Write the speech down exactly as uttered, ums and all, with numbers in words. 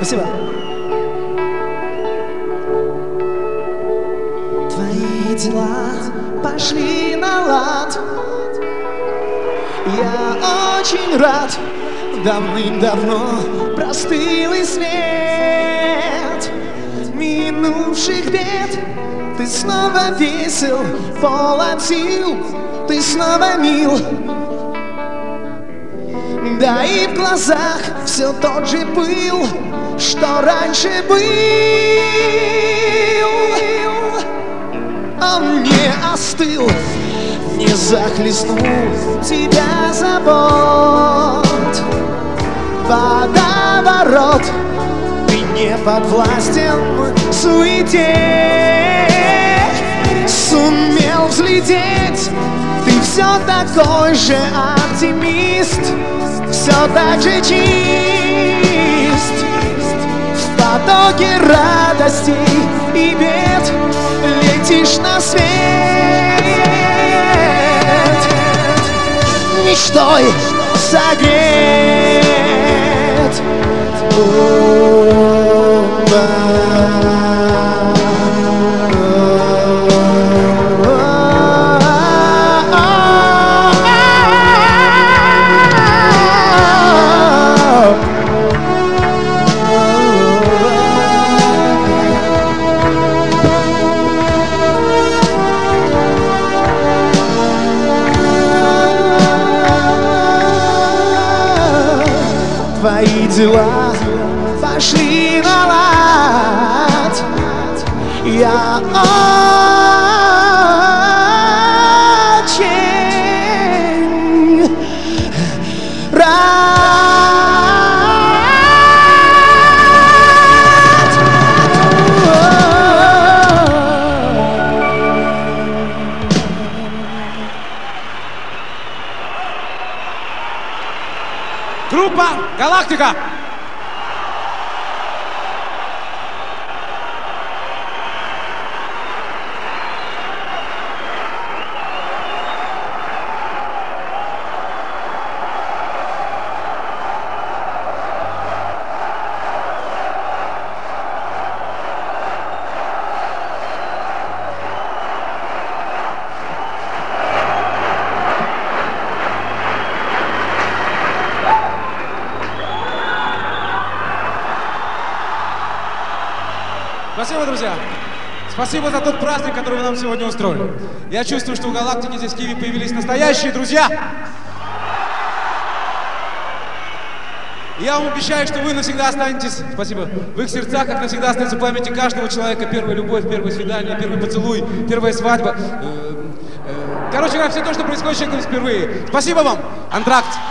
Спасибо. Твои дела пошли на лад. Я очень рад. Давным-давно простыл и свет минувших бед. Ты снова весел, полон сил, ты снова мил. Да и в глазах все тот же пыл, что раньше был. Он не остыл, не захлестнул тебя забот. Водоворот, ты не подвластен суете. Сумел взлететь, ты все такой же оптимист, все так же чист. В потоке радостей и бед летишь на свет. Мечтой согрет. Твои дела пошли на лад. Я очень рад. Группа «Галактика». Спасибо, друзья. Спасибо за тот праздник, который вы нам сегодня устроили. Я чувствую, что у «Галактики» здесь в Киеве появились настоящие друзья. Я вам обещаю, что вы навсегда останетесь, спасибо, в их сердцах, как навсегда останется в памяти каждого человека. Первая любовь, первое свидание, первый поцелуй, первая свадьба. Короче говоря, все то, что происходит с человеком впервые. Спасибо вам, Антракт.